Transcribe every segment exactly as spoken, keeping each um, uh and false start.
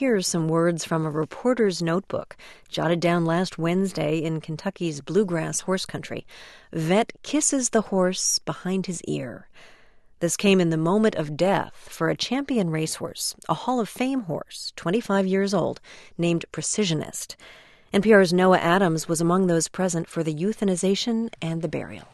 Here's some words from a reporter's notebook, jotted down last Wednesday in Kentucky's bluegrass horse country. Vet kisses the horse behind his ear. This came in the moment of death for a champion racehorse, a Hall of Fame horse, twenty-five years old, named Precisionist. N P R's Noah Adams was among those present for the euthanization and the burial.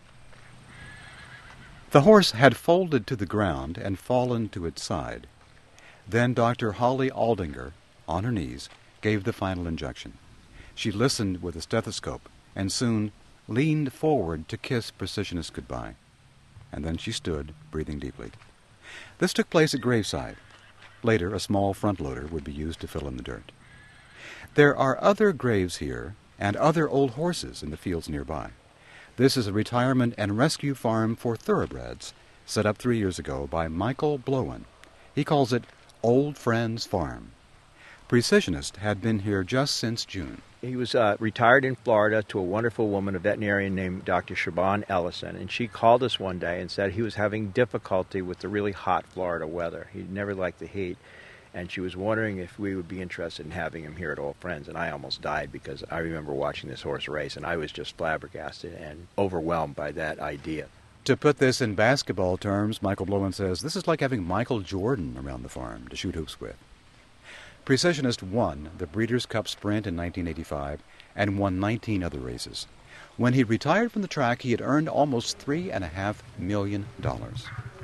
The horse had folded to the ground and fallen to its side. Then Doctor Holly Aldinger, on her knees, gave the final injection. She listened with a stethoscope and soon leaned forward to kiss Precisionist goodbye. And then she stood, breathing deeply. This took place at graveside. Later, a small front loader would be used to fill in the dirt. There are other graves here and other old horses in the fields nearby. This is a retirement and rescue farm for thoroughbreds, set up three years ago by Michael Blowen. He calls it Old Friends Farm. Precisionist had been here just since June. He was uh, retired in Florida to a wonderful woman, a veterinarian named Doctor Siobhan Ellison, and she called us one day and said he was having difficulty with the really hot Florida weather. He never liked the heat, and she was wondering if we would be interested in having him here at Old Friends, and I almost died because I remember watching this horse race, and I was just flabbergasted and overwhelmed by that idea. To put this in basketball terms, Michael Blowen says this is like having Michael Jordan around the farm to shoot hoops with. Precisionist won the Breeders' Cup Sprint in nineteen eighty-five and won nineteen other races. When he retired from the track, he had earned almost three and a half million dollars.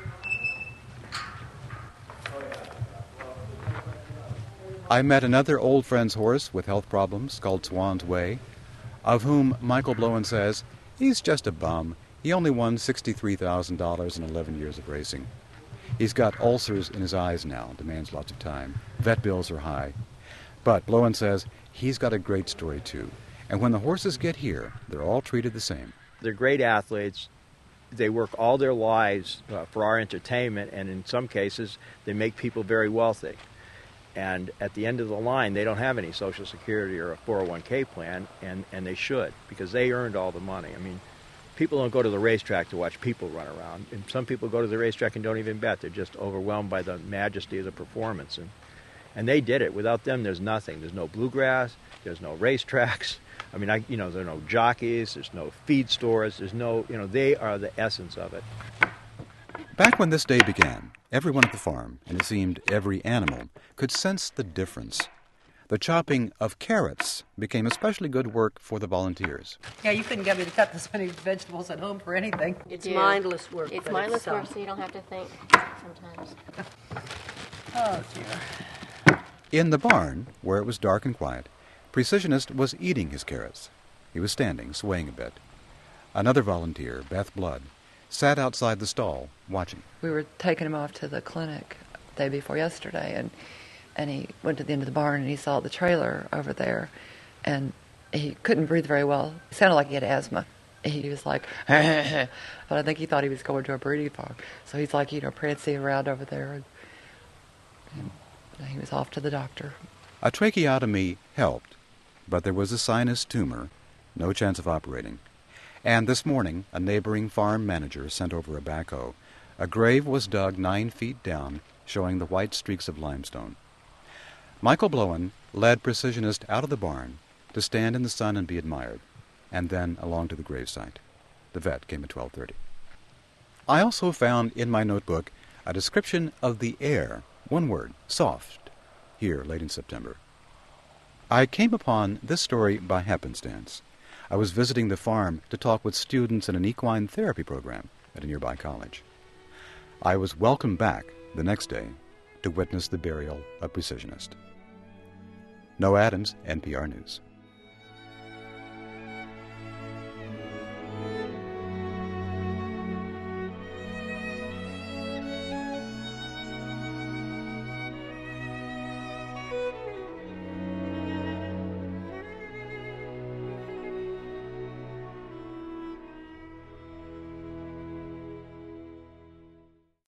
I met another Old Friends horse with health problems called Swan's Way, of whom Michael Blowen says, he's just a bum. He only won sixty-three thousand dollars in eleven years of racing. He's got ulcers in his eyes now, demands lots of time. Vet bills are high. But Blowen says he's got a great story too. And when the horses get here, they're all treated the same. They're great athletes. They work all their lives uh, for our entertainment, and in some cases, they make people very wealthy. And at the end of the line, they don't have any Social Security or a four oh one K plan, and, and they should, because they earned all the money. I mean, people don't go to the racetrack to watch people run around. And some people go to the racetrack and don't even bet. They're just overwhelmed by the majesty of the performance. And and they did it. Without them, there's nothing. There's no bluegrass. There's no racetracks. I mean, I, you know, there are no jockeys. There's no feed stores. There's no, you know, they are the essence of it. Back when this day began, everyone at the farm, and it seemed every animal, could sense the difference. The chopping of carrots became especially good work for the volunteers. Yeah, you couldn't get me to cut this many vegetables at home for anything. It's Yeah. mindless work. It's but mindless it's, um, work, so you don't have to think sometimes. Oh, dear. In the barn, where it was dark and quiet, Precisionist was eating his carrots. He was standing, swaying a bit. Another volunteer, Beth Blood, sat outside the stall, watching. We were taking him off to the clinic the day before yesterday, and and he went to the end of the barn and he saw the trailer over there, and he couldn't breathe very well. It sounded like he had asthma. He was like, but I think he thought he was going to a breeding farm. So he's like, you know, prancing around over there, and, and he was off to the doctor. A tracheotomy helped, but there was a sinus tumor, no chance of operating. And this morning, a neighboring farm manager sent over a backhoe. A grave was dug nine feet down, showing the white streaks of limestone. Michael Blowen led Precisionist out of the barn to stand in the sun and be admired, and then along to the gravesite. The vet came at twelve thirty. I also found in my notebook a description of the air, one word, soft, here late in September. I came upon this story by happenstance. I was visiting the farm to talk with students in an equine therapy program at a nearby college. I was welcomed back the next day to witness the burial of Precisionist. Noah Adams, N P R News.